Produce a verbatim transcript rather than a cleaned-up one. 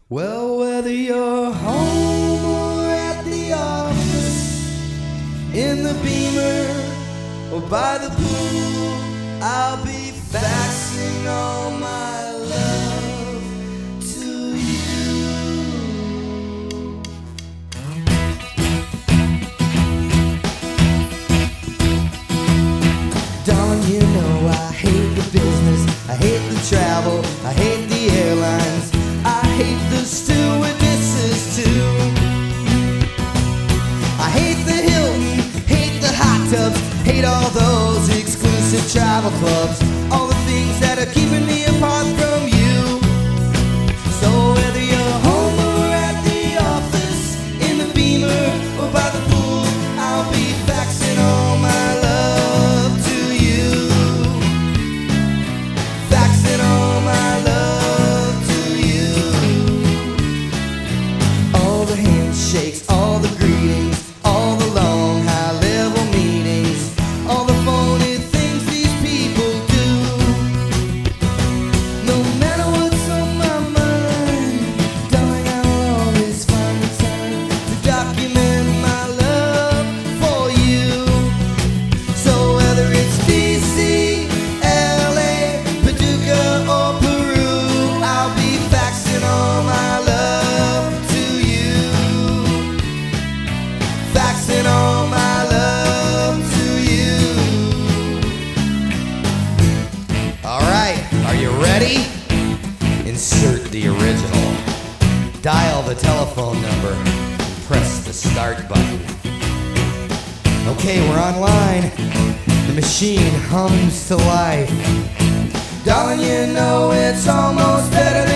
Well, whether you're home or at the office, in the Beamer or by the pool, I'll be faxing all my love to you. Darling, you know I hate the business, I hate the travel, I hate the airlines, I hate the stewardesses too. I hate the Hilton, hate the hot tubs, hate all those exclusive travel clubs, all the things that are keeping me apart from you. So whether you're home or at the office, in the Beamer or by the pool, I'll be faxing all my love to you. Faxing all my love to you. All the handshakes, all the greetings, all the long high-level meetings, all the phony things these people do. No matter what's on my mind, darling, I'll always find the time to document my love for you. So whether it's D C, L A, Paducah, or Peru, I'll be faxing all my love to you. Faxing all my love to you. All right, are you ready? Insert the original. Dial the telephone number and press the start button. Okay, we're online. The machine hums to life. Darling, you know it's almost better